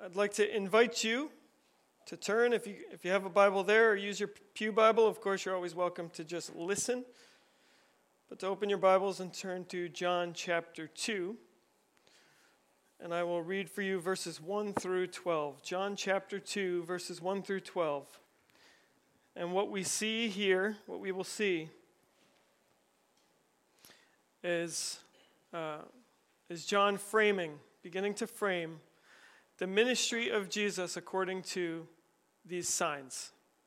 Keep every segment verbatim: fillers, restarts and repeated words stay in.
I'd like to invite you to turn, if you if you have a Bible there, or use your pew Bible. Of course, you're always welcome to just listen. But to open your Bibles and turn to John chapter two. And I will read for you verses one through twelve. John chapter two, verses one through twelve. And what we see here, what we will see, is, uh, is John framing, beginning to frame, the ministry of Jesus according to these signs.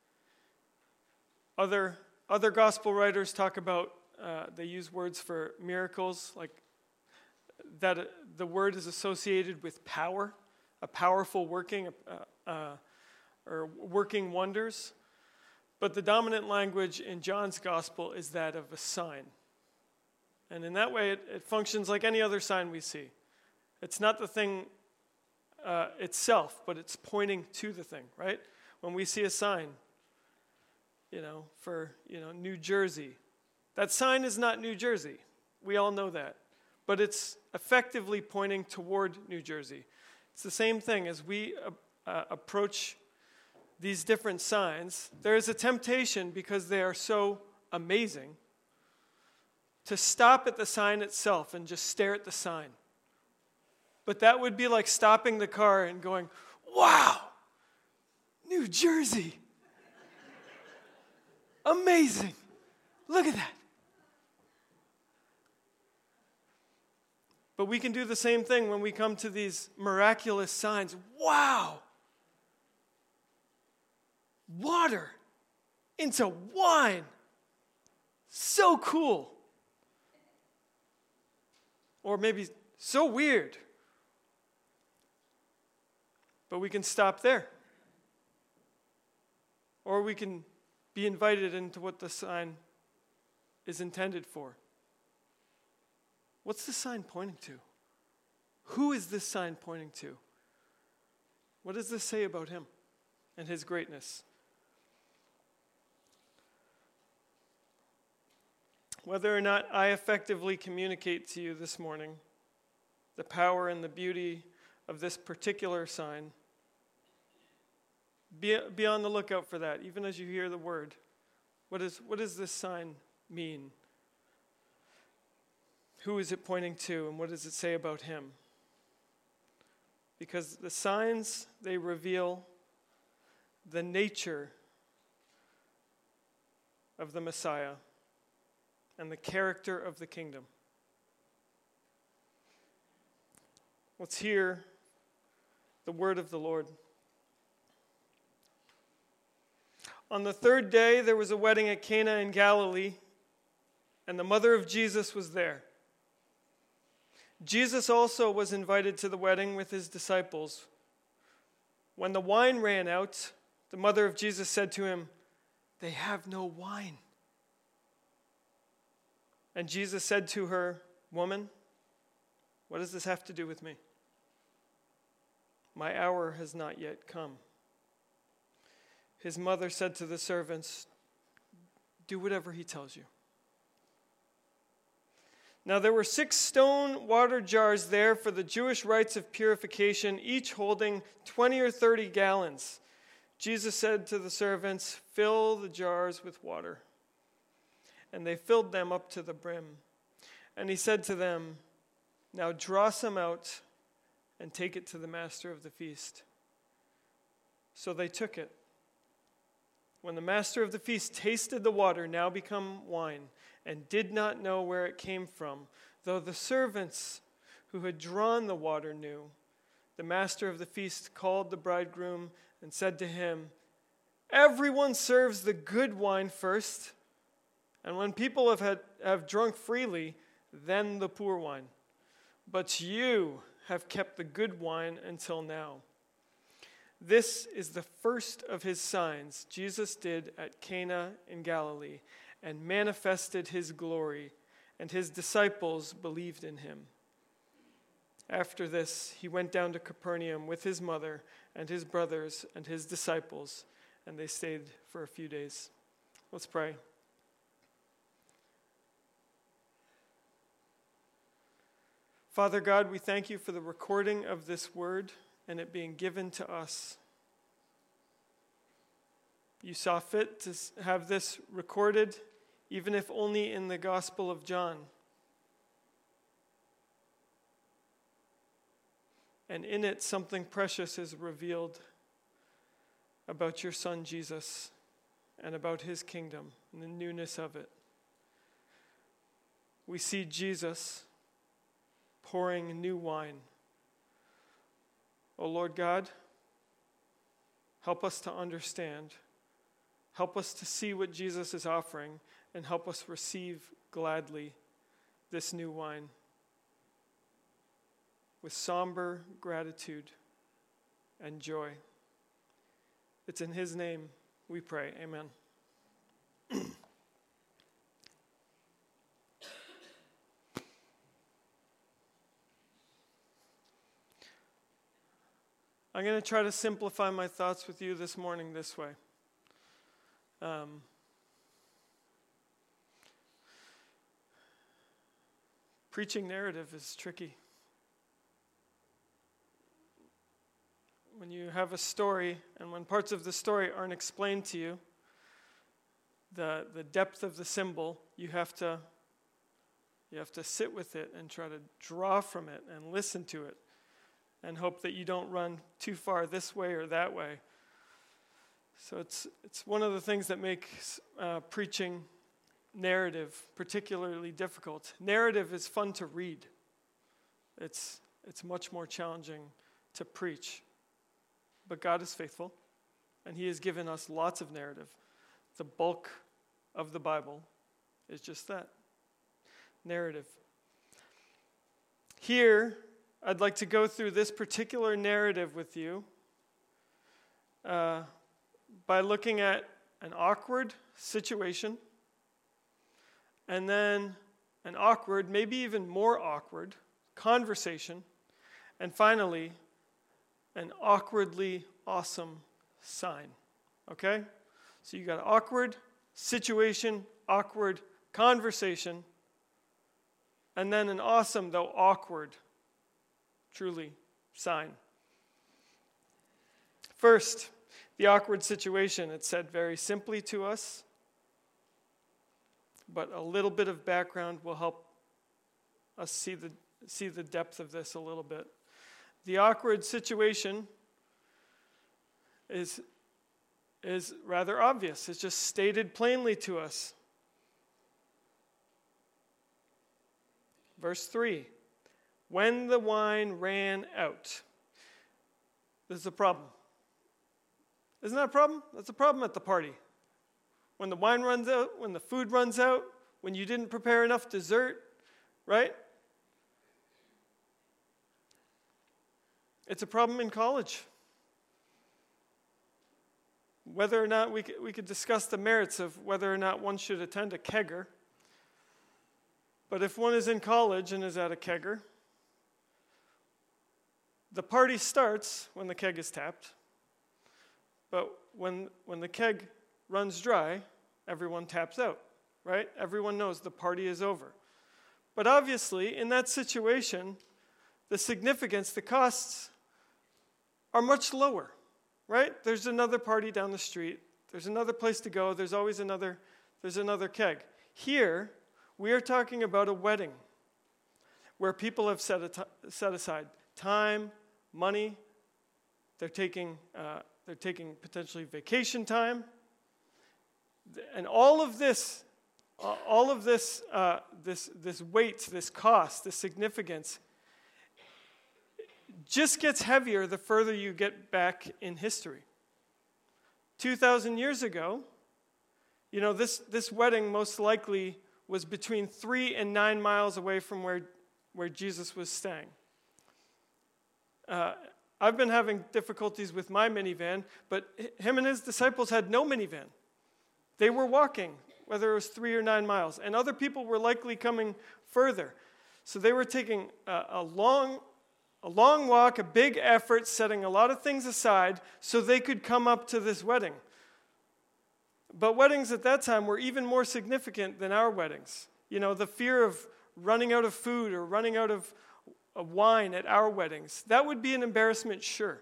Other, other gospel writers talk about, uh, they use words for miracles, like that uh, the word is associated with power, a powerful working, uh, uh, or working wonders. But the dominant language in John's gospel is that of a sign. And in that way, it, it functions like any other sign we see. It's not the thing uh, itself, but it's pointing to the thing, right? When we see a sign, you know, for, you know, New Jersey, that sign is not New Jersey. We all know that. But it's effectively pointing toward New Jersey. It's the same thing as we uh, uh, approach these different signs. There is a temptation, because they are so amazing, to stop at the sign itself and just stare at the sign. But that would be like stopping the car and going, wow, New Jersey. Amazing. Look at that. But we can do the same thing when we come to these miraculous signs. Wow. Water into wine. So cool. Or maybe so weird. But we can stop there. Or we can be invited into what the sign is intended for. What's the sign pointing to? Who is this sign pointing to? What does this say about him and his greatness? Whether or not I effectively communicate to you this morning the power and the beauty of this particular sign, be, be on the lookout for that, even as you hear the word. What is, what does this sign mean? Who is it pointing to, and what does it say about him? Because the signs, they reveal the nature of the Messiah and the character of the kingdom. Let's hear the word of the Lord. On the third day, there was a wedding at Cana in Galilee, and the mother of Jesus was there. Jesus also was invited to the wedding with his disciples. When the wine ran out, the mother of Jesus said to him, "They have no wine." And Jesus said to her, "Woman, what does this have to do with me? My hour has not yet come." His mother said to the servants, "Do whatever he tells you." Now there were six stone water jars there for the Jewish rites of purification, each holding twenty or thirty gallons. Jesus said to the servants, "Fill the jars with water." And they filled them up to the brim. And he said to them, "Now draw some out and take it to the master of the feast." So they took it. When the master of the feast tasted the water, now become wine, and did not know where it came from, though the servants who had drawn the water knew, the master of the feast called the bridegroom and said to him, "Everyone serves the good wine first, and when people have had, have drunk freely, then the poor wine. But you have kept the good wine until now." This is the first of his signs Jesus did at Cana in Galilee, and manifested his glory, and his disciples believed in him. After this, he went down to Capernaum with his mother and his brothers and his disciples, and they stayed for a few days. Let's pray. Father God, we thank you for the recording of this word and it being given to us. You saw fit to have this recorded, even if only in the Gospel of John. And in it, something precious is revealed about your Son, Jesus, and about his kingdom and the newness of it. We see Jesus pouring new wine. O Lord God, help us to understand. Help us to see what Jesus is offering, and help us receive gladly this new wine with somber gratitude and joy. It's in his name we pray. Amen. I'm going to try to simplify my thoughts with you this morning this way. Um, preaching narrative is tricky. When you have a story, and when parts of the story aren't explained to you, the the depth of the symbol, you have to you have to sit with it and try to draw from it and listen to it, and hope that you don't run too far this way or that way. So it's it's one of the things that makes uh, preaching narrative particularly difficult. Narrative is fun to read. It's it's much more challenging to preach. But God is faithful, and he has given us lots of narrative. The bulk of the Bible is just that, narrative. Here, I'd like to go through this particular narrative with you uh, by looking at an awkward situation, and then an awkward, maybe even more awkward, conversation, and finally, an awkwardly awesome sign. Okay? So you got awkward situation, awkward conversation, and then an awesome, though awkward, truly, sign. First, the awkward situation. It's said very simply to us, but a little bit of background will help us see the see the depth of this a little bit. The awkward situation is, is rather obvious. It's just stated plainly to us. Verse three, when the wine ran out. This is a problem. Isn't that a problem? That's a problem at the party. When the wine runs out, when the food runs out, when you didn't prepare enough dessert, right? It's a problem in college. Whether or not we could, we could discuss the merits of whether or not one should attend a kegger. But if one is in college and is at a kegger, the party starts when the keg is tapped. But when when the keg runs dry, everyone taps out, right? Everyone knows the party is over. But obviously, in that situation, the significance, the costs are much lower, right? There's another party down the street. There's another place to go. There's always another, there's another keg. Here, we are talking about a wedding where people have set, a set aside time, money. They're taking, uh, they're taking potentially vacation time. And all of this, all of this, uh, this, this weight, this cost, this significance just gets heavier the further you get back in history. two thousand years ago, you know, this, this wedding most likely was between three and nine miles away from where, where Jesus was staying. Uh, I've been having difficulties with my minivan, but him and his disciples had no minivan. They were walking, whether it was three or nine miles, and other people were likely coming further. So they were taking a, a long A long walk, a big effort, setting a lot of things aside so they could come up to this wedding. But weddings at that time were even more significant than our weddings. You know, the fear of running out of food or running out of of wine at our weddings. That would be an embarrassment, sure.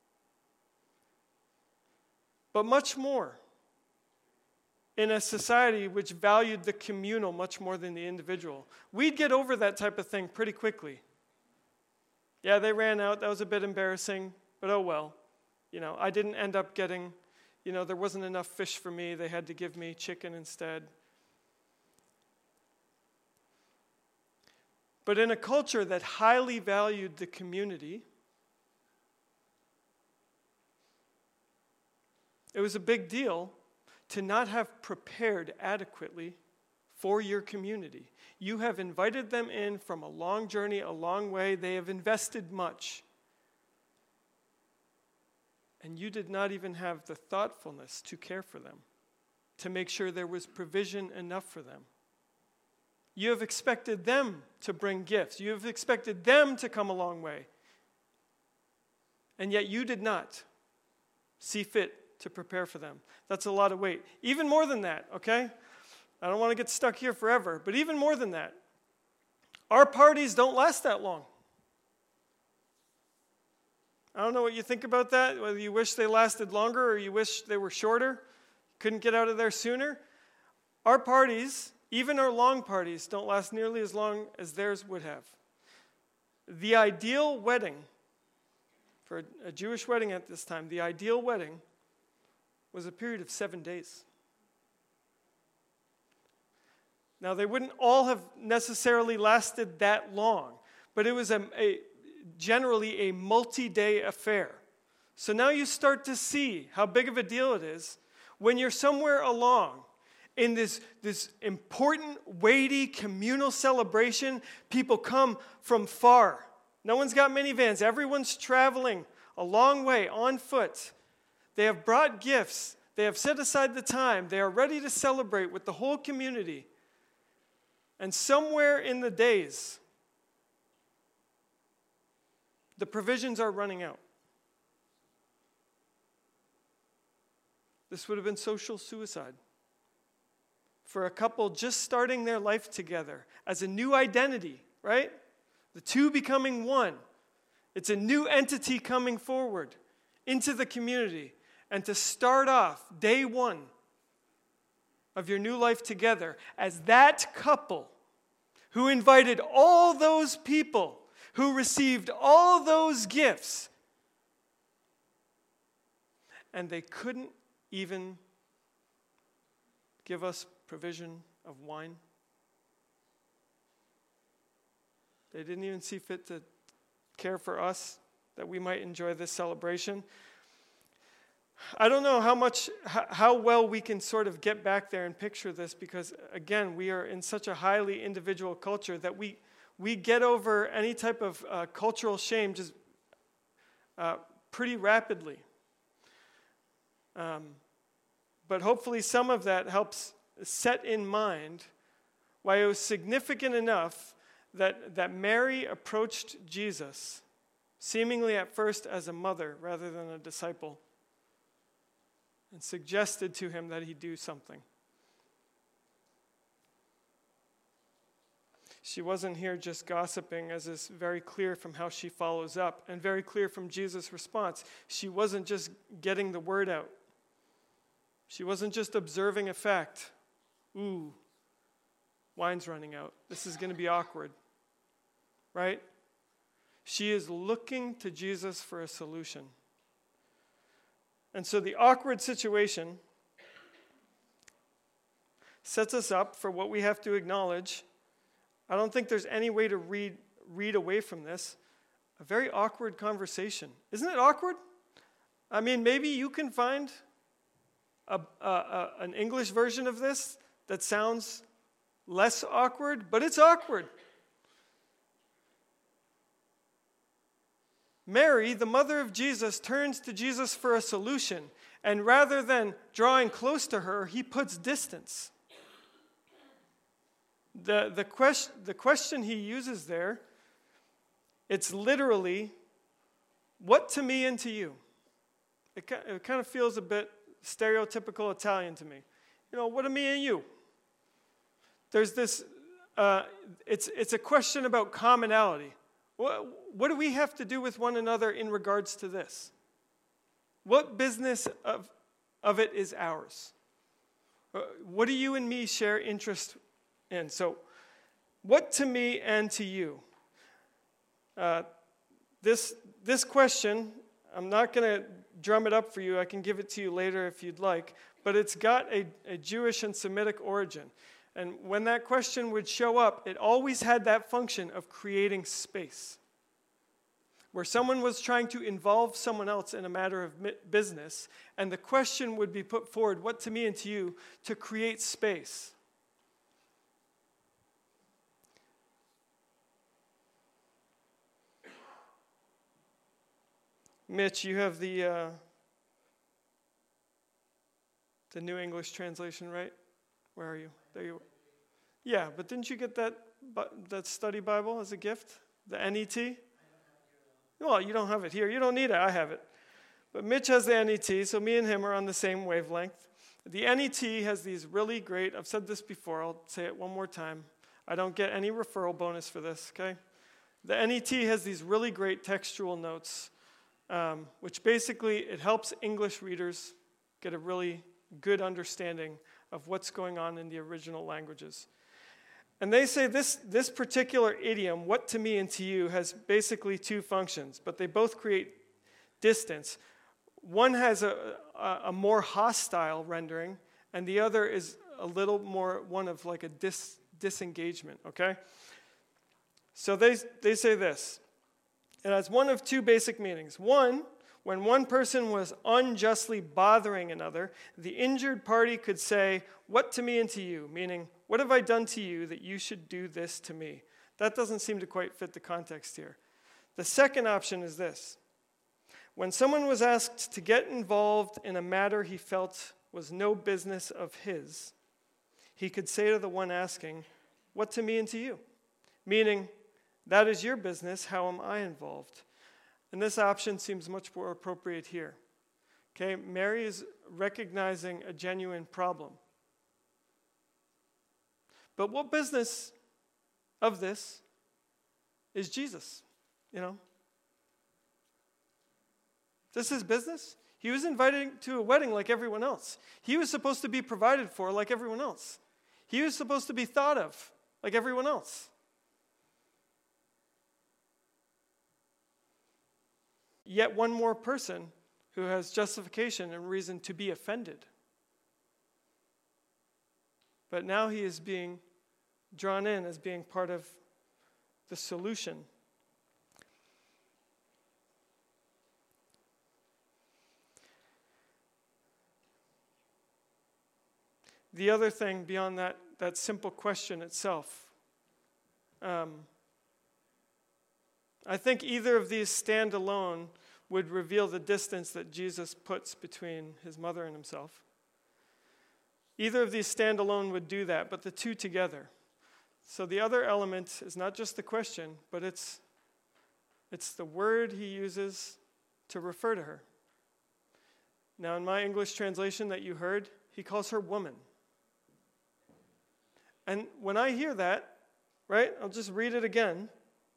But much more in a society which valued the communal much more than the individual. We'd get over that type of thing pretty quickly. Yeah, they ran out. That was a bit embarrassing, but oh well. You know, I didn't end up getting, you know, there wasn't enough fish for me. They had to give me chicken instead. But in a culture that highly valued the community, it was a big deal to not have prepared adequately for your community. You have invited them in from a long journey, a long way. They have invested much. And you did not even have the thoughtfulness to care for them, to make sure there was provision enough for them. You have expected them to bring gifts. You have expected them to come a long way. And yet you did not see fit to prepare for them. That's a lot of weight. Even more than that, okay? I don't want to get stuck here forever, but even more than that, our parties don't last that long. I don't know what you think about that, whether you wish they lasted longer or you wish they were shorter, couldn't get out of there sooner. Our parties, even our long parties, don't last nearly as long as theirs would have. The ideal wedding, for a Jewish wedding at this time, the ideal wedding was a period of seven days. Now, they wouldn't all have necessarily lasted that long, but it was a, a generally a multi-day affair. So now you start to see how big of a deal it is when you're somewhere along in this, this important, weighty, communal celebration. People come from far. No one's got minivans. Everyone's traveling a long way on foot. They have brought gifts. They have set aside the time. They are ready to celebrate with the whole community. And somewhere in the days, the provisions are running out. This would have been social suicide for a couple just starting their life together as a new identity, right? The two becoming one. It's a new entity coming forward into the community. And to start off day one of your new life together as that couple who invited all those people, who received all those gifts, and they couldn't even give us provision of wine. They didn't even see fit to care for us that we might enjoy this celebration. I don't know how much, how well we can sort of get back there and picture this because, again, we are in such a highly individual culture that we we get over any type of uh, cultural shame just uh, pretty rapidly. Um, but hopefully some of that helps set in mind why it was significant enough that, that Mary approached Jesus, seemingly at first as a mother rather than a disciple, and suggested to him that he do something. She wasn't here just gossiping, as is very clear from how she follows up, and very clear from Jesus' response. She wasn't just getting the word out. She wasn't just observing a fact. Ooh, wine's running out. This is going to be awkward. Right? She is looking to Jesus for a solution. And so the awkward situation sets us up for what we have to acknowledge. I don't think there's any way to read read away from this. A very awkward conversation. Isn't it awkward? I mean, maybe you can find a, a, a, an English version of this that sounds less awkward, but it's awkward. Mary, the mother of Jesus, turns to Jesus for a solution, and rather than drawing close to her, he puts distance. The, the, question, the question he uses there, it's literally, what to me and to you? It, it kind of feels a bit stereotypical Italian to me. You know, what to me and you? There's this, uh, it's, it's a question about commonality. What, what do we have to do with one another in regards to this? What business of, of it is ours? Uh, what do you and me share interest in? So, what to me and to you? Uh, this, this question, I'm not going to drum it up for you. I can give it to you later if you'd like. But it's got a, a Jewish and Semitic origin. And when that question would show up, it always had that function of creating space. Where someone was trying to involve someone else in a matter of business, and the question would be put forward, what to me and to you, to create space. Mitch, you have the uh, the New English translation, right? Where are you? There you are. Yeah, but didn't you get that that study Bible as a gift? The N E T? Well, you don't have it here. You don't need it. I have it. But Mitch has the N E T, so me and him are on the same wavelength. The N E T has these really great, I've said this before, I'll say it one more time. I don't get any referral bonus for this, okay? The N E T has these really great textual notes, um, which basically it helps English readers get a really good understanding of what's going on in the original languages. And they say this, this particular idiom, what to me and to you, has basically two functions, but they both create distance. One has a, a, a more hostile rendering, and the other is a little more one of like a dis, disengagement, okay? So they, they say this. It has one of two basic meanings. One, when one person was unjustly bothering another, the injured party could say, what to me and to you, meaning, what have I done to you that you should do this to me? That doesn't seem to quite fit the context here. The second option is this. When someone was asked to get involved in a matter he felt was no business of his, he could say to the one asking, what to me and to you? Meaning, that is your business, how am I involved? And this option seems much more appropriate here. Okay, Mary is recognizing a genuine problem. But what business of this is Jesus, you know? This is business. He was invited to a wedding like everyone else. He was supposed to be provided for like everyone else. He was supposed to be thought of like everyone else. Yet one more person who has justification and reason to be offended. But now he is being drawn in as being part of the solution. The other thing beyond that, that simple question itself, um, I think either of these stand alone would reveal the distance that Jesus puts between his mother and himself. Either of these stand alone would do that, but the two together. So the other element is not just the question, but it's, it's the word he uses to refer to her. Now, in my English translation that you heard, he calls her woman. And when I hear that, right, I'll just read it again.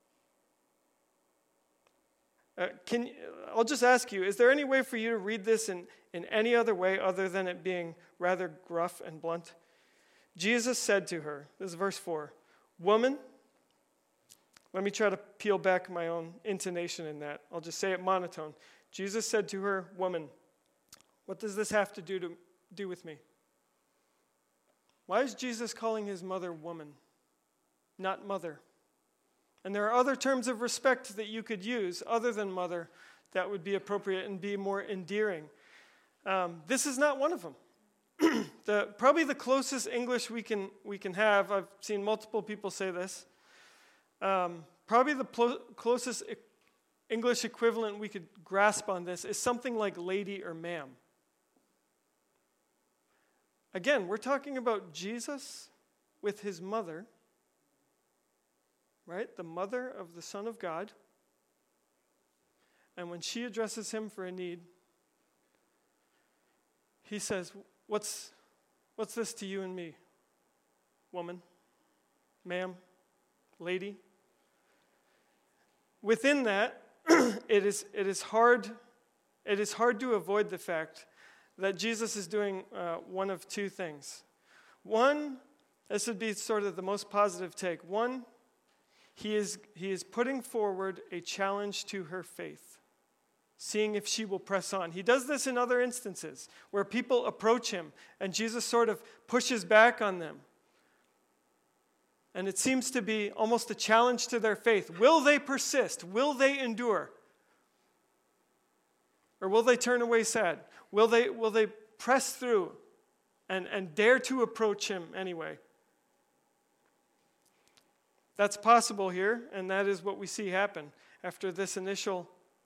Uh, can I'll just ask you, is there any way for you to read this in, in any other way other than it being rather gruff and blunt? Jesus said to her, this is verse four, woman, let me try to peel back my own intonation in that. I'll just say it monotone. Jesus said to her, woman, what does this have to do to do with me? Why is Jesus calling his mother woman, not mother? And there are other terms of respect that you could use other than mother that would be appropriate and be more endearing. Um, this is not one of them. the, probably the closest English we can we can have, I've seen multiple people say this, um, probably the pl- closest e- English equivalent we could grasp on this is something like lady or ma'am. Again, we're talking about Jesus with his mother, right? The mother of the Son of God. And when she addresses him for a need, he says, what's, what's this to you and me, woman, ma'am, lady? within that, it is it is hard it is hard to avoid the fact that Jesus is doing uh, one of two things. One, this would be sort of the most positive take. One, he is he is putting forward a challenge to her faith, seeing if she will press on. He does this in other instances where people approach him and Jesus sort of pushes back on them. And it seems to be almost a challenge to their faith. Will they persist? Will they endure? Or will they turn away sad? Will they, will they press through and, and dare to approach him anyway? That's possible here, and that is what we see happen after this initial,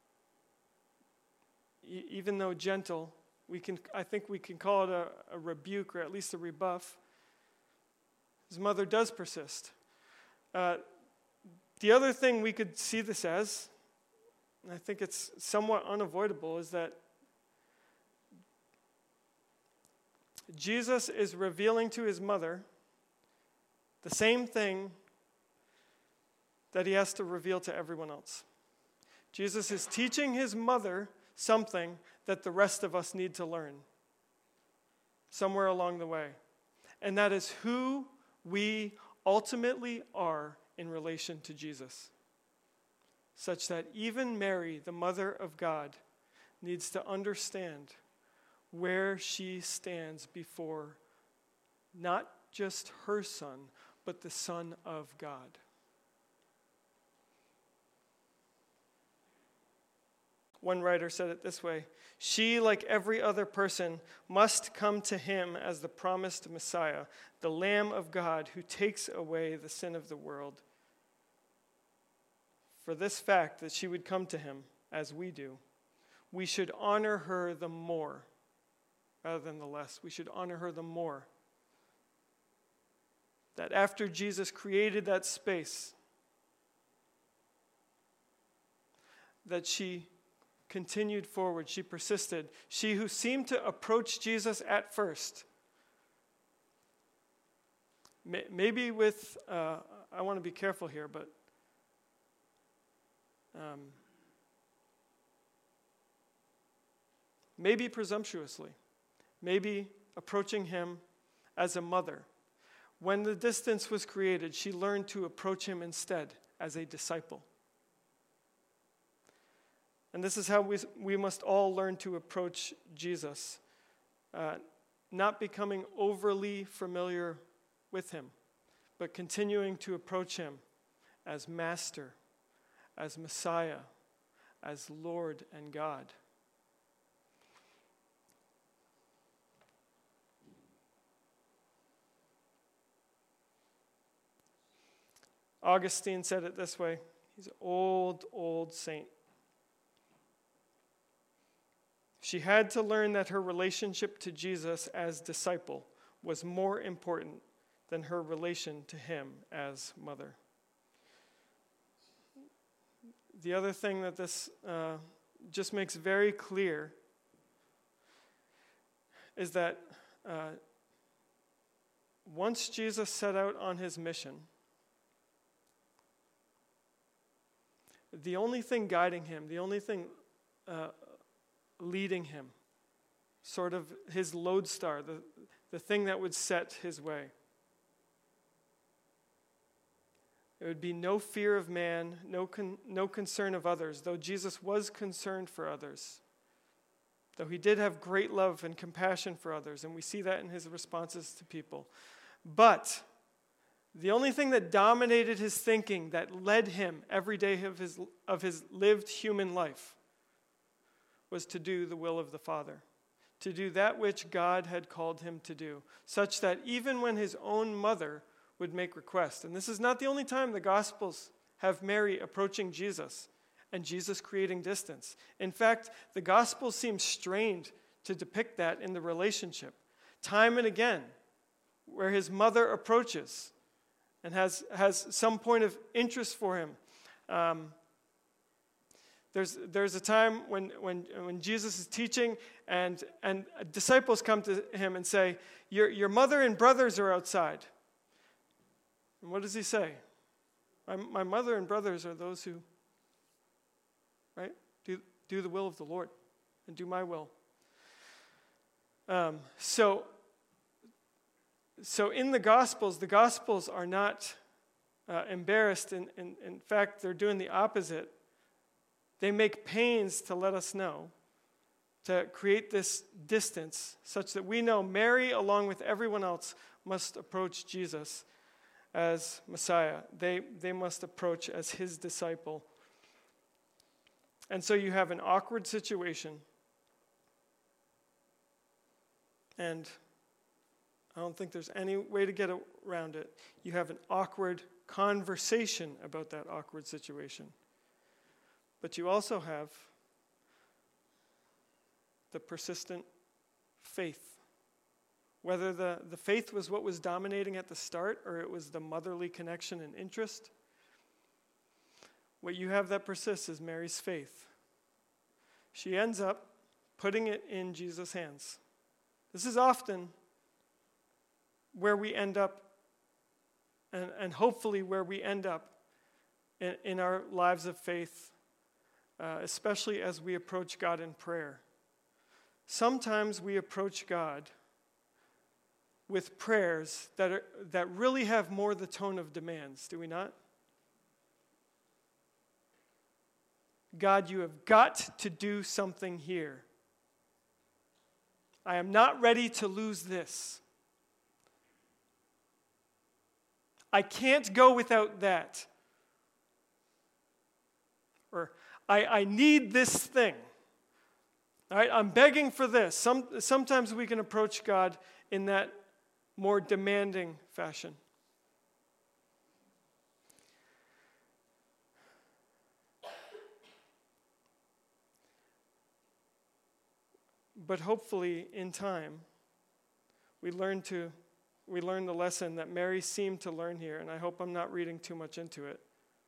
e- even though gentle, we can I think we can call it a, a rebuke or at least a rebuff. His mother does persist. Uh, the other thing we could see this as, and I think it's somewhat unavoidable, is that Jesus is revealing to his mother the same thing that he has to reveal to everyone else. Jesus is teaching his mother something that the rest of us need to learn somewhere along the way. And that is who we ultimately are in relation to Jesus. Such that even Mary, the mother of God, needs to understand where she stands before not just her son, but the Son of God. One writer said it this way: she, like every other person, must come to him as the promised Messiah, the Lamb of God who takes away the sin of the world. For this fact that she would come to him, as we do, we should honor her the more, rather than the less. We should honor her the more. That after Jesus created that space, that she continued forward, she persisted. She who seemed to approach Jesus at first, maybe with, uh, I want to be careful here, but um, maybe presumptuously, maybe approaching him as a mother. When the distance was created, she learned to approach him instead as a disciple. And this is how we, we must all learn to approach Jesus, uh, not becoming overly familiar with him, but continuing to approach him as Master, as Messiah, as Lord and God. Augustine said it this way. He's an old, old saint. She had to learn that her relationship to Jesus as disciple was more important than her relation to him as mother. The other thing that this uh, just makes very clear is that uh, once Jesus set out on his mission, the only thing guiding him, the only thing uh, leading him, sort of his lodestar, the, the thing that would set his way. There would be no fear of man, no con, no concern of others, though Jesus was concerned for others, though he did have great love and compassion for others, and we see that in his responses to people. But the only thing that dominated his thinking, that led him every day of his, of his lived human life, was to do the will of the Father, to do that which God had called him to do, such that even when his own mother would make request, and this is not the only time the Gospels have Mary approaching Jesus and Jesus creating distance. In fact, the Gospels seem strained to depict that in the relationship. Time and again, where his mother approaches and has, has some point of interest for him. Um, There's, there's a time when, when, when Jesus is teaching and, and disciples come to him and say, your, your mother and brothers are outside. And what does he say? My, my mother and brothers are those who right? Do, do the will of the Lord and do my will. Um, so, so in the Gospels, the Gospels are not uh, embarrassed. In, in, in fact, they're doing the opposite. They make pains to let us know, to create this distance such that we know Mary, along with everyone else, must approach Jesus as Messiah. They, they must approach as his disciple. And so you have an awkward situation. And I don't think there's any way to get around it. You have an awkward conversation about that awkward situation. But you also have the persistent faith. Whether the, the faith was what was dominating at the start or it was the motherly connection and interest, what you have that persists is Mary's faith. She ends up putting it in Jesus' hands. This is often where we end up, and, and hopefully where we end up in, in our lives of faith, uh, especially as we approach God in prayer. Sometimes we approach God with prayers that are, that really have more the tone of demands, do we not? God, you have got to do something here. I am not ready to lose this. I can't go without that. Or, I, I need this thing. All right, I'm begging for this. Some, sometimes we can approach God in that more demanding fashion. But hopefully, in time, we learn to we learn the lesson that Mary seemed to learn here, and I hope I'm not reading too much into it.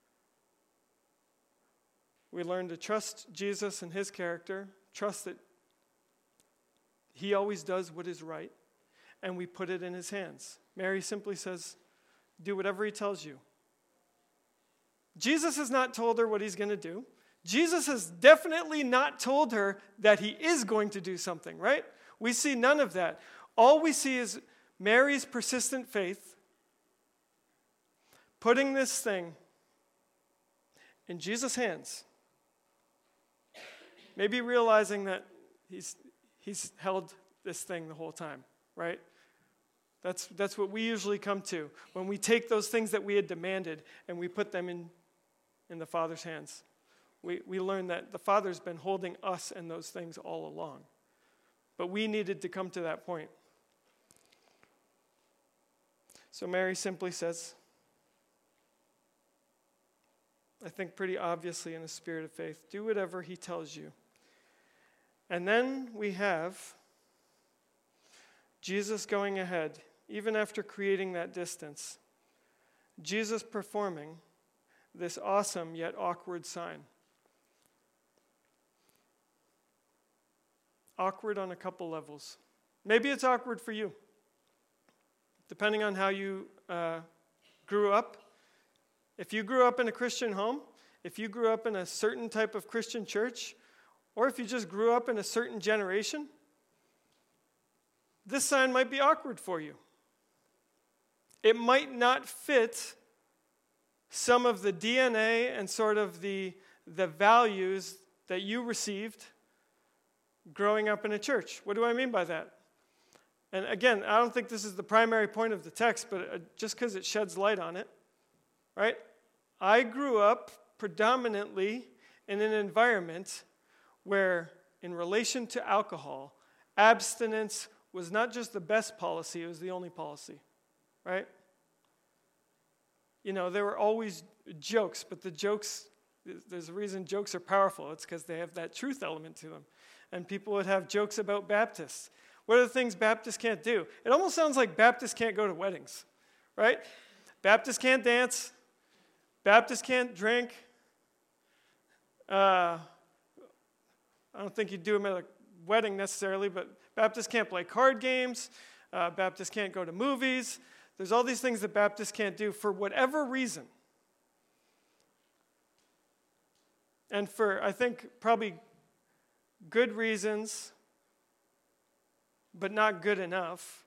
We learn to trust Jesus and his character, trust that he always does what is right, and we put it in his hands. Mary simply says, do whatever he tells you. Jesus has not told her what he's going to do. Jesus has definitely not told her that he is going to do something, right? We see none of that. All we see is Mary's persistent faith, putting this thing in Jesus' hands, maybe realizing that he's he's held this thing the whole time, right? That's that's what we usually come to when we take those things that we had demanded and we put them in, in the Father's hands. We we learn that the Father's been holding us and those things all along. But we needed to come to that point. So Mary simply says, I think pretty obviously in a spirit of faith, do whatever he tells you. And then we have Jesus going ahead, even after creating that distance. Jesus performing this awesome yet awkward sign. Awkward on a couple levels. Maybe it's awkward for you, depending on how you uh, grew up. If you grew up in a Christian home, if you grew up in a certain type of Christian church, or if you just grew up in a certain generation, this sign might be awkward for you. It might not fit some of the D N A and sort of the, the values that you received growing up in a church. What do I mean by that? And again, I don't think this is the primary point of the text, but just because it sheds light on it, right? I grew up predominantly in an environment where, in relation to alcohol, abstinence was not just the best policy, it was the only policy, right? You know, there were always jokes, but the jokes, there's a reason jokes are powerful. It's because they have that truth element to them. And people would have jokes about Baptists. What are the things Baptists can't do? It almost sounds like Baptists can't go to weddings, right? Baptists can't dance. Baptists can't drink. Uh, I don't think you do them at a wedding necessarily, but Baptists can't play card games. Uh, Baptists can't go to movies. There's all these things that Baptists can't do for whatever reason. and for, I think, probably good reasons, but not good enough,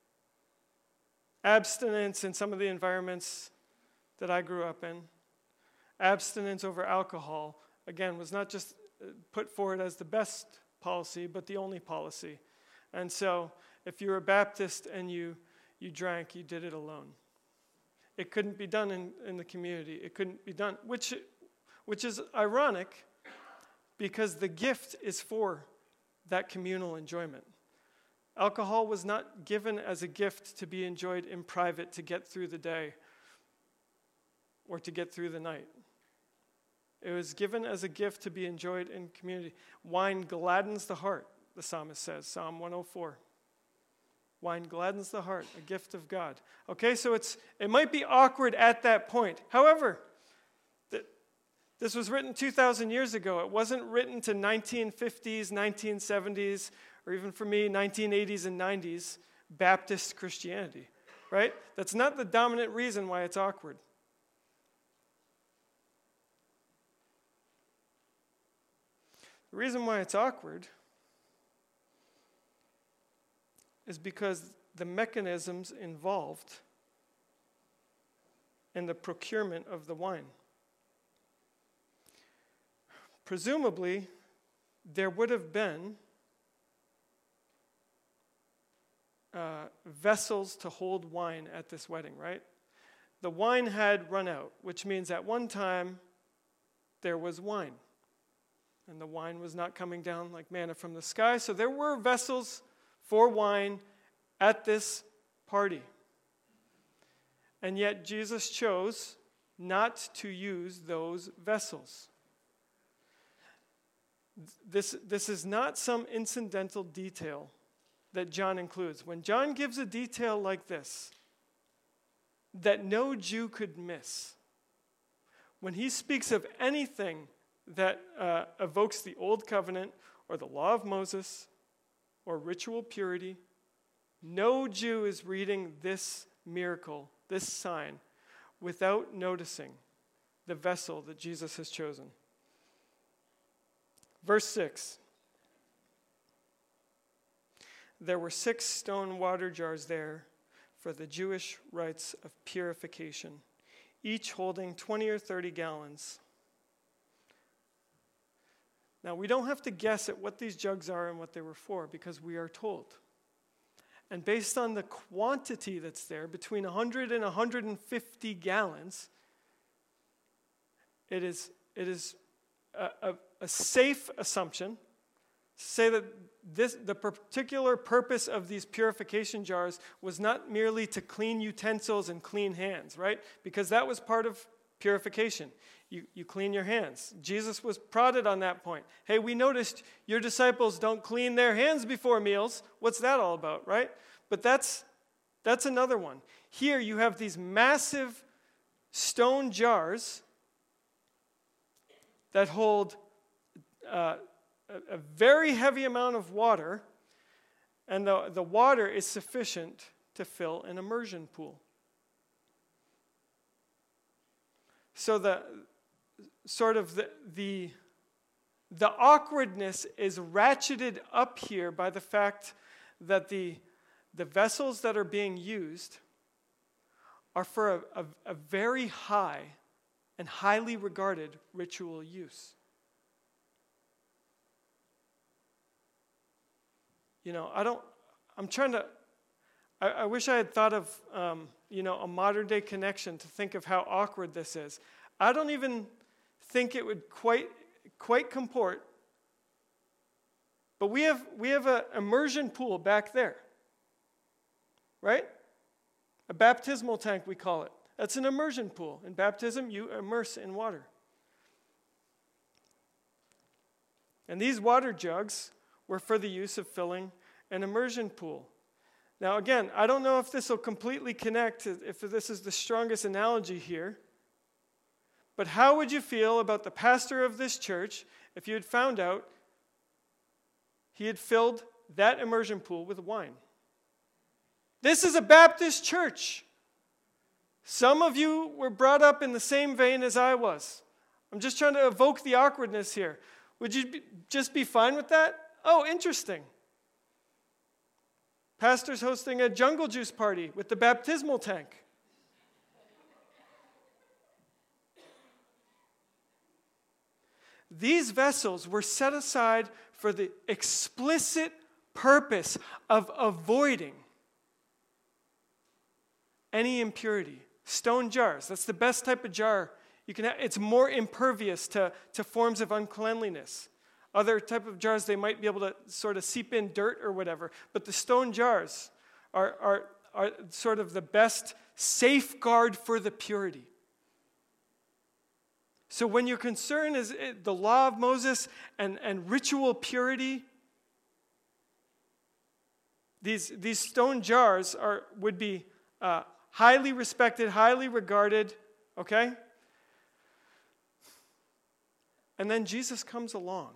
abstinence in some of the environments that I grew up in, abstinence over alcohol, again, was not just put forward as the best policy, but the only policy. And so, if you were a Baptist and you, you drank, you did it alone. It couldn't be done in, in the community. It couldn't be done, which, which is ironic, because the gift is for that communal enjoyment. Alcohol was not given as a gift to be enjoyed in private to get through the day or to get through the night. It was given as a gift to be enjoyed in community. Wine gladdens the heart, the psalmist says, Psalm one oh four. Wine gladdens the heart, a gift of God. Okay, so it's it might be awkward at that point. However, th- this was written two thousand years ago. It wasn't written to nineteen fifties, nineteen seventies, or even for me, nineteen eighties and nineties Baptist Christianity, right? That's not the dominant reason why it's awkward. The reason why it's awkward is because the mechanisms involved in the procurement of the wine. Presumably, there would have been uh, vessels to hold wine at this wedding, right? The wine had run out, which means at one time there was wine. And the wine was not coming down like manna from the sky, so there were vessels for wine at this party. And yet Jesus chose not to use those vessels. This, this is not some incidental detail that John includes. When John gives a detail like this, that no Jew could miss, when he speaks of anything that uh, evokes the Old Covenant or the law of Moses, or ritual purity, no Jew is reading this miracle, this sign, without noticing the vessel that Jesus has chosen. Verse six. There were six stone water jars there for the Jewish rites of purification, each holding twenty or thirty gallons. Now, we don't have to guess at what these jugs are and what they were for, because we are told. And based on the quantity that's there, between one hundred and one hundred fifty gallons, it is, it is a, a, a safe assumption to say that this, the particular purpose of these purification jars was not merely to clean utensils and clean hands, right? Because that was part of purification. You, you clean your hands. Jesus was prodded on that point. Hey, we noticed your disciples don't clean their hands before meals. What's that all about, right? But that's, that's another one. Here you have these massive stone jars that hold uh, a, a very heavy amount of water, and the, the water is sufficient to fill an immersion pool. So the sort of the, the, the awkwardness is ratcheted up here by the fact that the, the vessels that are being used are for a, a, a very high and highly regarded ritual use. You know, I don't, I'm trying to, I, I wish I had thought of, um, you know, a modern day connection to think of how awkward this is. I don't even think it would quite quite comport. But we have we have an immersion pool back there. Right? A baptismal tank, we call it. That's an immersion pool. In baptism, you immerse in water. And these water jugs were for the use of filling an immersion pool. Now again, I don't know if this will completely connect, if this is the strongest analogy here. But how would you feel about the pastor of this church if you had found out he had filled that immersion pool with wine? This is a Baptist church. Some of you were brought up in the same vein as I was. I'm just trying to evoke the awkwardness here. Would you be, just be fine with that? Oh, interesting. Pastor's hosting a jungle juice party with the baptismal tank. These vessels were set aside for the explicit purpose of avoiding any impurity. Stone jars, that's the best type of jar you can have. It's more impervious to, to forms of uncleanliness. Other type of jars, they might be able to sort of seep in dirt or whatever. But the stone jars are, are, are sort of the best safeguard for the purity. So when your concern is the law of Moses and, and ritual purity, these, these stone jars are would be uh, highly respected, highly regarded, okay? And then Jesus comes along.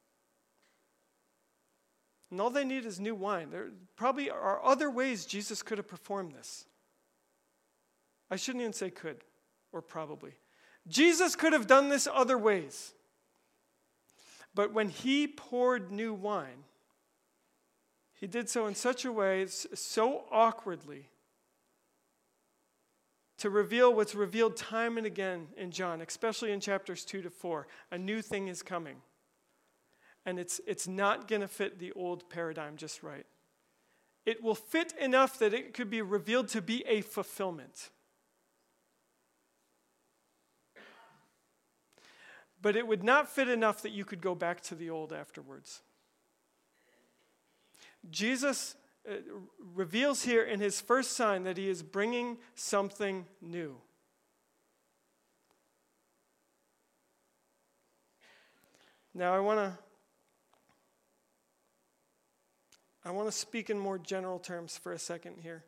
And all they need is new wine. There probably are other ways Jesus could have performed this. I shouldn't even say could or probably. Jesus could have done this other ways. But when he poured new wine, he did so in such a way, so awkwardly, to reveal what's revealed time and again in John, especially in chapters two to four. A new thing is coming. And it's, it's not going to fit the old paradigm just right. It will fit enough that it could be revealed to be a fulfillment. But it would not fit enough that you could go back to the old afterwards. Jesus uh, reveals here in his first sign that he is bringing something new. Now I want to I want to speak in more general terms for a second here.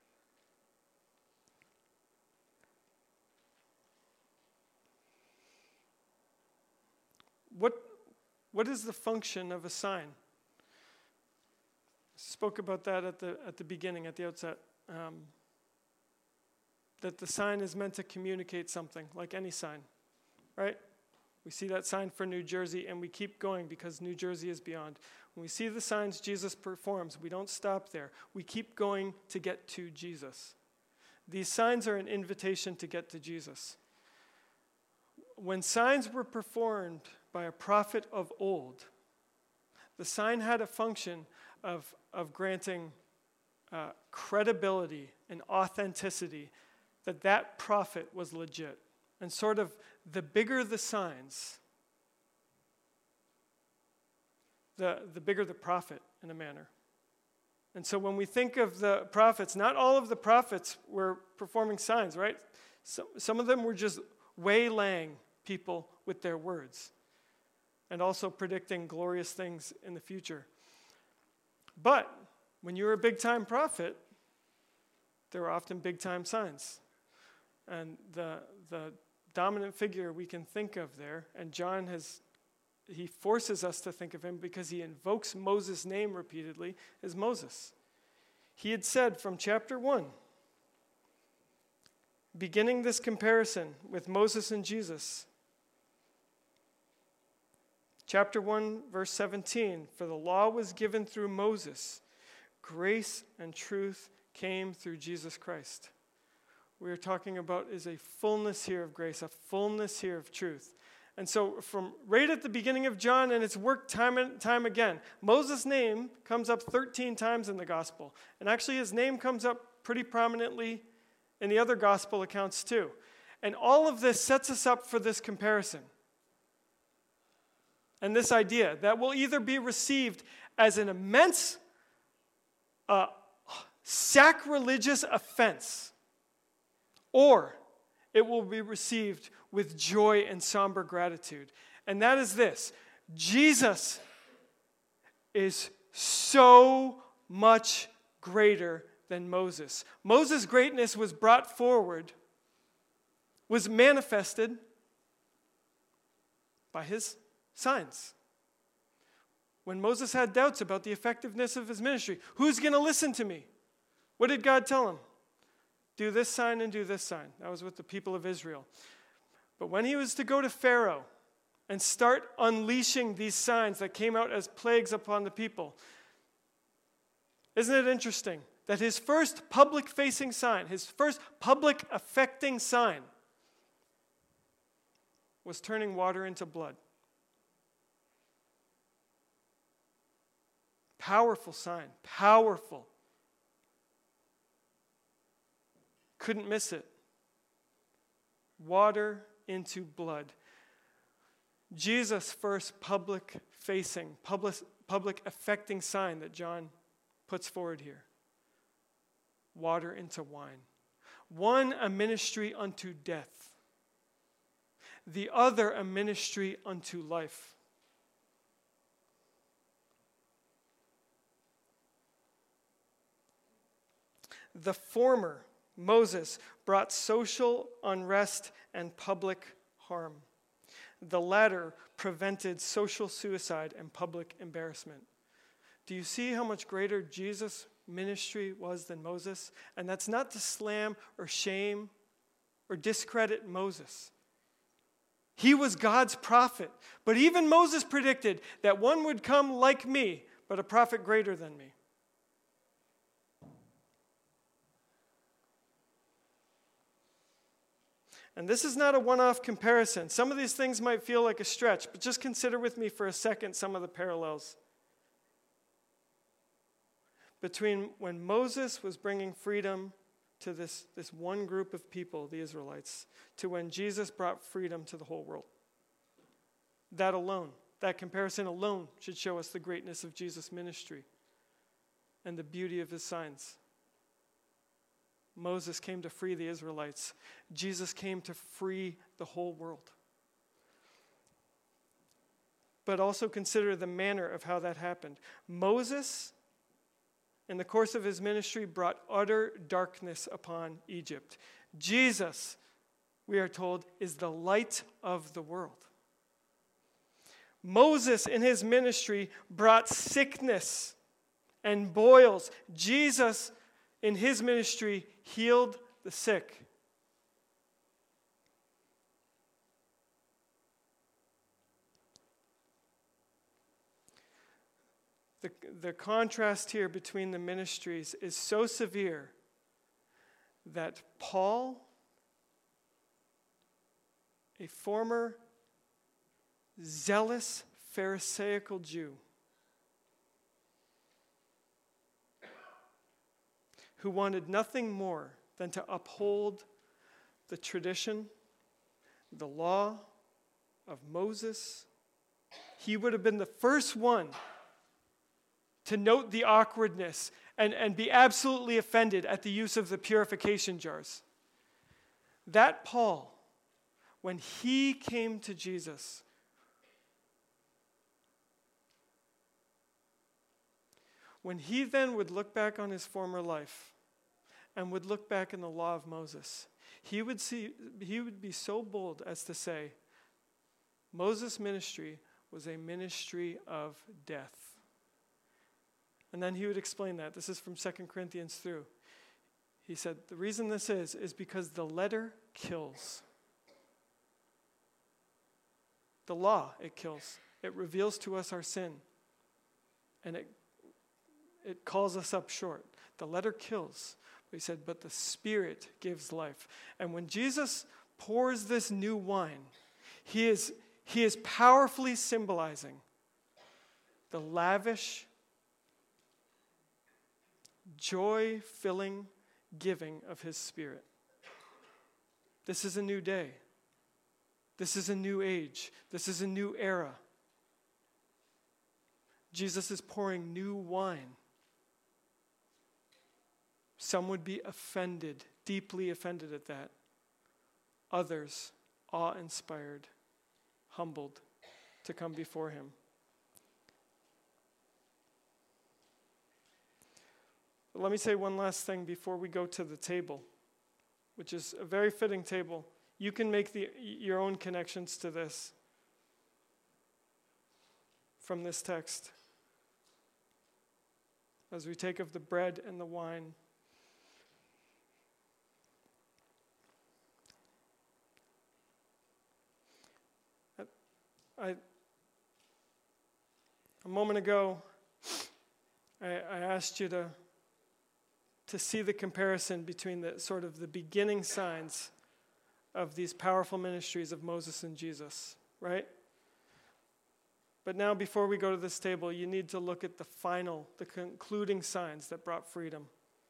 What, what is the function of a sign? I spoke about that at the at the beginning, at the outset. Um, that the sign is meant to communicate something, like any sign, right? We see that sign for New Jersey, and we keep going because New Jersey is beyond. When we see the signs Jesus performs, we don't stop there. We keep going to get to Jesus. These signs are an invitation to get to Jesus. When signs were performed by a prophet of old, the sign had a function of, of granting uh, credibility and authenticity that that prophet was legit. And sort of the bigger the signs, the, the bigger the prophet in a manner. And so when we think of the prophets, not all of the prophets were performing signs, right? Some, some of them were just waylaying people with their words and also predicting glorious things in the future. But when you're a big-time prophet, there are often big-time signs. And the the dominant figure we can think of there, and John has, he forces us to think of him because he invokes Moses' name repeatedly, is Moses. He had said from chapter one, beginning this comparison with Moses and Jesus, chapter one, verse seventeen, for the law was given through Moses, grace and truth came through Jesus Christ. We are talking about is a fullness here of grace, a fullness here of truth. And so from right at the beginning of John, and it's worked time and time again, Moses' name comes up thirteen times in the gospel. And actually his name comes up pretty prominently in the other gospel accounts too. And all of this sets us up for this comparison. And this idea that will either be received as an immense uh, sacrilegious offense, or it will be received with joy and somber gratitude. And that is this: Jesus is so much greater than Moses. Moses' greatness was brought forward, was manifested by his signs. When Moses had doubts about the effectiveness of his ministry, who's going to listen to me? What did God tell him? Do this sign and do this sign. That was with the people of Israel. But when he was to go to Pharaoh and start unleashing these signs that came out as plagues upon the people, isn't it interesting that his first public-facing sign, his first public-affecting sign, was turning water into blood? Powerful sign, powerful. Couldn't miss it. Water into blood. Jesus' first public-facing, public, public-affecting sign that John puts forward here. Water into wine. One a ministry unto death. The other a ministry unto life. The former, Moses, brought social unrest and public harm. The latter prevented social suicide and public embarrassment. Do you see how much greater Jesus' ministry was than Moses? And that's not to slam or shame or discredit Moses. He was God's prophet. But even Moses predicted that one would come like me, but a prophet greater than me. And this is not a one-off comparison. Some of these things might feel like a stretch, but just consider with me for a second some of the parallels between when Moses was bringing freedom to this, this one group of people, the Israelites, to when Jesus brought freedom to the whole world. That alone, that comparison alone should show us the greatness of Jesus' ministry and the beauty of his signs. Moses came to free the Israelites. Jesus came to free the whole world. But also consider the manner of how that happened. Moses, in the course of his ministry, brought utter darkness upon Egypt. Jesus, we are told, is the light of the world. Moses, in his ministry, brought sickness and boils. Jesus, in his ministry, healed the sick. The, the contrast here between the ministries is so severe that Paul, a former zealous Pharisaical Jew, who wanted nothing more than to uphold the tradition, the law of Moses, he would have been the first one to note the awkwardness and, and be absolutely offended at the use of the purification jars. That Paul, when he came to Jesus, when he then would look back on his former life and would look back in the law of Moses, he would see, he would be so bold as to say, Moses' ministry was a ministry of death. And then he would explain that. This is from Second Corinthians through. He said, the reason this is, is because the letter kills. The law, it kills. It reveals to us our sin. And it It calls us up short. The letter kills. But he said, but the Spirit gives life. And when Jesus pours this new wine, he is, he is powerfully symbolizing the lavish, joy-filling giving of his Spirit. This is a new day. This is a new age. This is a new era. Jesus is pouring new wine. Some would be offended, deeply offended at that. Others, awe-inspired, humbled to come before him. But let me say one last thing before we go to the table, which is a very fitting table. You can make the, your own connections to this from this text. As we take of the bread and the wine, I, a moment ago, I, I asked you to, to see the comparison between the sort of the beginning signs of these powerful ministries of Moses and Jesus, right? But now, before we go to this table, you need to look at the final, the concluding signs that brought freedom.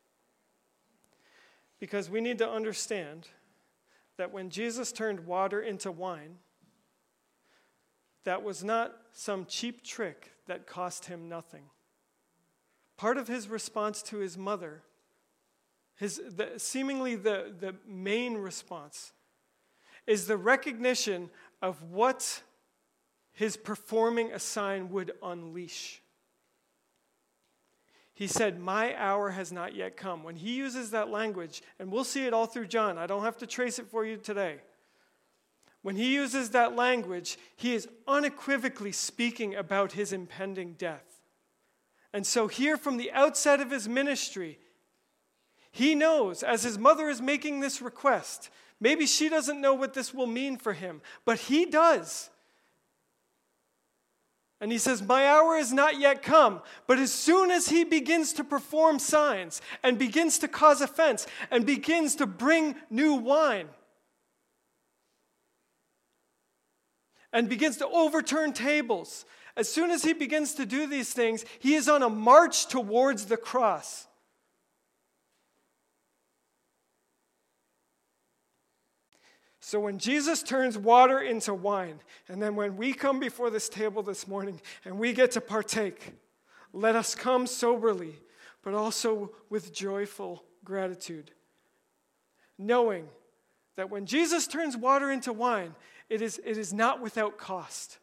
Because we need to understand that when Jesus turned water into wine, that was not some cheap trick that cost him nothing. Part of his response to his mother, his the, seemingly the, the main response, is the recognition of what his performing a sign would unleash. He said, my hour has not yet come. When he uses that language, and we'll see it all through John, I don't have to trace it for you today. When he uses that language, he is unequivocally speaking about his impending death. And so here from the outset of his ministry, he knows, as his mother is making this request, maybe she doesn't know what this will mean for him, but he does. And he says, my hour is not yet come. But as soon as he begins to perform signs and begins to cause offense and begins to bring new wine and begins to overturn tables, as soon as he begins to do these things, he is on a march towards the cross. So when Jesus turns water into wine, and then when we come before this table this morning and we get to partake, let us come soberly, but also with joyful gratitude, knowing that when Jesus turns water into wine, it is, it is not without cost.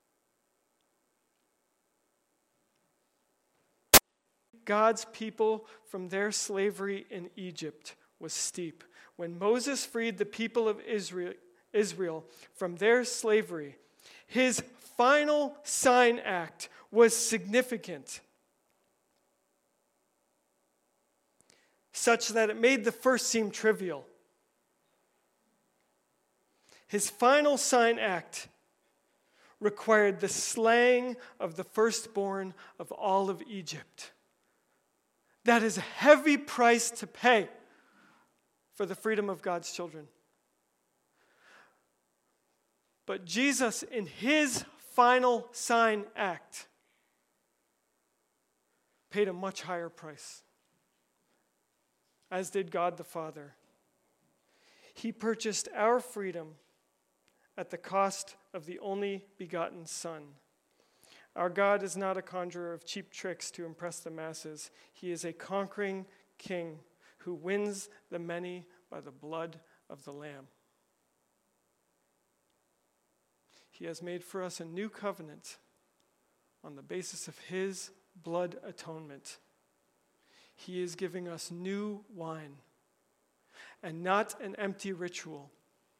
God's people from their slavery in Egypt was steep. When Moses freed the people of Israel, Israel from their slavery, his final sign act was significant, such that it made the first seem trivial. His final sign act required the slaying of the firstborn of all of Egypt. That is a heavy price to pay for the freedom of God's children. But Jesus, in his final sign act, paid a much higher price, as did God the Father. He purchased our freedom at the cost of the only begotten Son. Our God is not a conjurer of cheap tricks to impress the masses. He is a conquering king who wins the many by the blood of the Lamb. He has made for us a new covenant on the basis of his blood atonement. He is giving us new wine and not an empty ritual.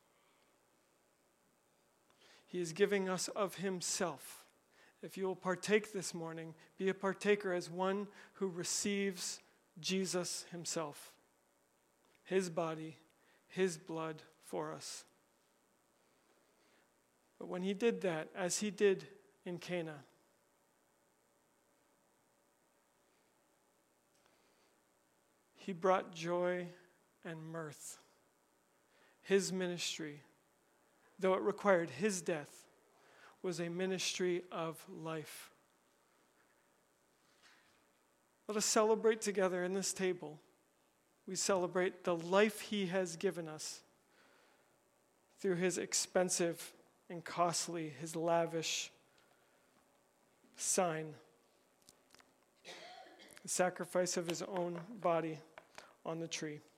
He is giving us of himself. If you will partake this morning, be a partaker as one who receives Jesus himself, his body, his blood for us. But when he did that, as he did in Cana, he brought joy and mirth. His ministry, though it required his death, was a ministry of life. Let us celebrate together in this table. We celebrate the life he has given us through his expensive and costly, his lavish sign, the sacrifice of his own body on the tree.